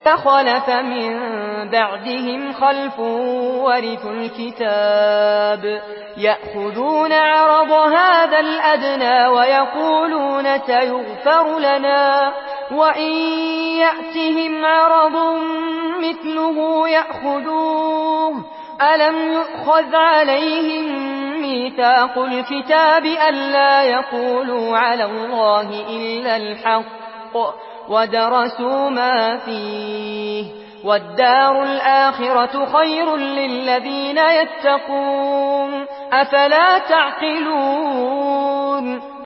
فخلف من بعدهم خلف ورثوا الكتاب يأخذون عرض هذا الأدنى ويقولون سيغفر لنا وإن يأتهم عرض مثله يأخذوه ألم يؤخذ عليهم ميثاق الكتاب ألا يقولوا على الله إلا الحق ودرسوا ما فيه والدار الآخرة خير للذين يتقون أفلا تعقلون